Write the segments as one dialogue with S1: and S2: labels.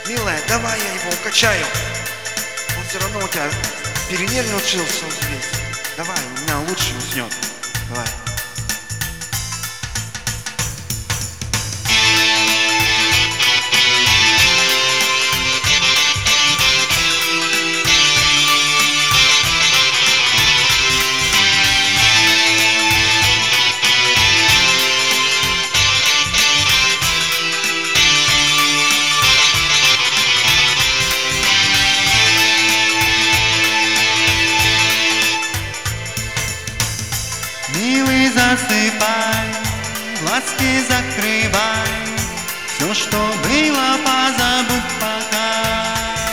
S1: Милая, давай я его укачаю. Он все равно у тебя перенервничался весь. Давай, у меня лучше уснет. Давай.
S2: Милый, засыпай, глазки закрывай, все, что было, позабудь пока.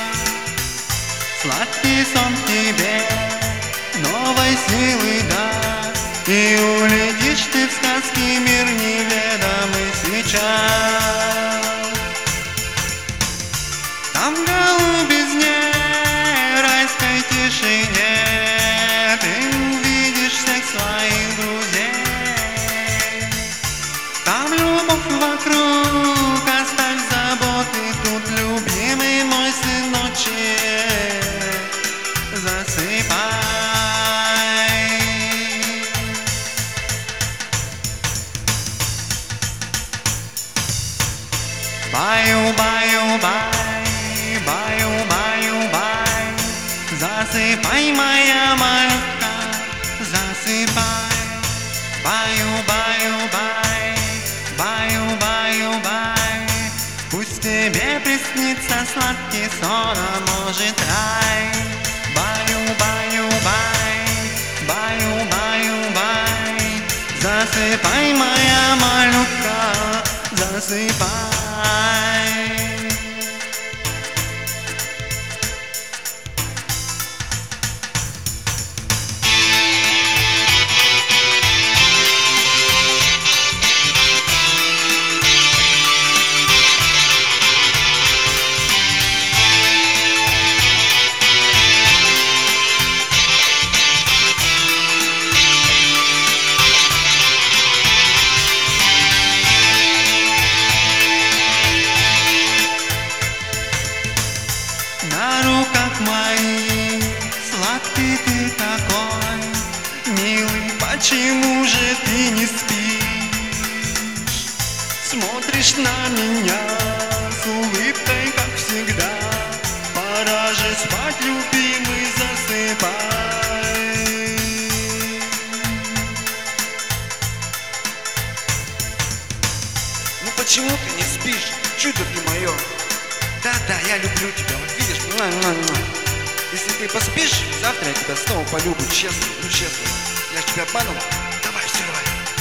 S2: Сладкий сон тебе новой силы даст, и улетишь ты в сказки мир неведомый сейчас. Там в голубизне, райской тишине ты увидишь всех своих друзей. Там любовь вокруг, оставь заботы тут, любимый мой сыночек, засыпай. Баю-баю-бай, баю-баю-бай, засыпай, моя малютка, засыпай. Баю-баю-бай, баю-баю-бай, пусть тебе приснится сладкий сон, а может рай. Баю-баю-бай, баю-баю-бай, засыпай, моя малютка, засыпай. На руках моих сладкий ты такой, милый, почему же ты не спишь? Смотришь на меня с улыбкой, как всегда. Пора же спать, любимый, засыпай.
S1: Ну почему ты не спишь? Чудо ты мое. Да-да, я люблю тебя. Вот видишь, если ты поспишь, завтра я тебя снова полюблю, честно, ну честно. Я ж тебя обманул. Давай, все, давай.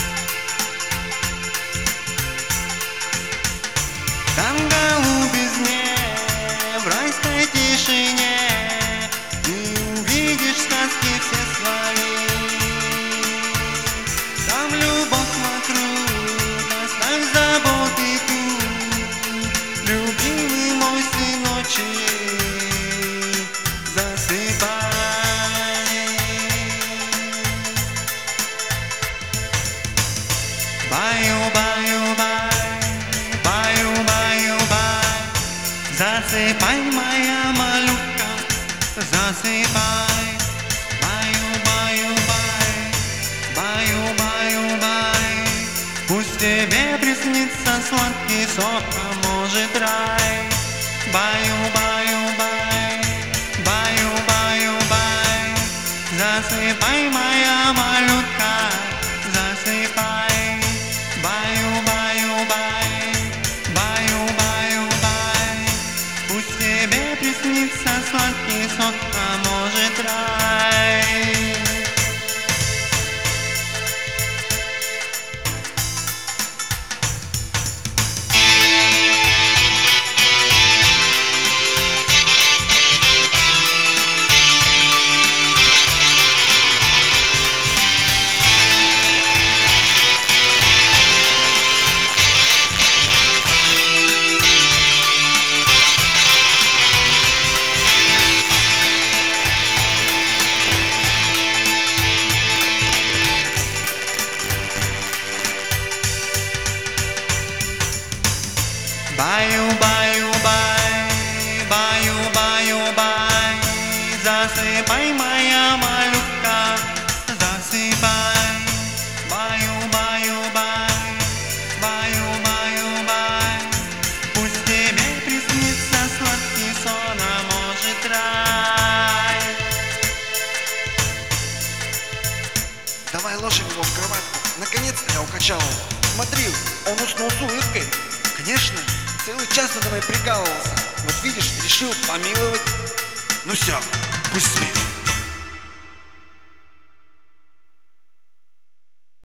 S2: Там в голубизне, в райской тишине ты увидишь сказки все свои. Там любовь вокруг, оставь заботы тут, любимый мой сыночек, засыпай. Баю-баю-бай, баю-баю-бай, засыпай, моя малютка, засыпай. Баю-баю-бай, баю-баю-бай, пусть тебе приснится сладкий сон, а может рай. Баю-баю-бай, баю-баю-бай, засыпай, моя малютка, засыпай. Баю-баю-бай, баю-баю-бай, пусть тебе приснится сладкий сон, а может рай. Баю-баю-бай,
S1: покачал. Смотрел, он уснул с улыбкой. Конечно, целый час надо мной прикалывался. Вот видишь, решил помиловать. Ну все, пусть спит.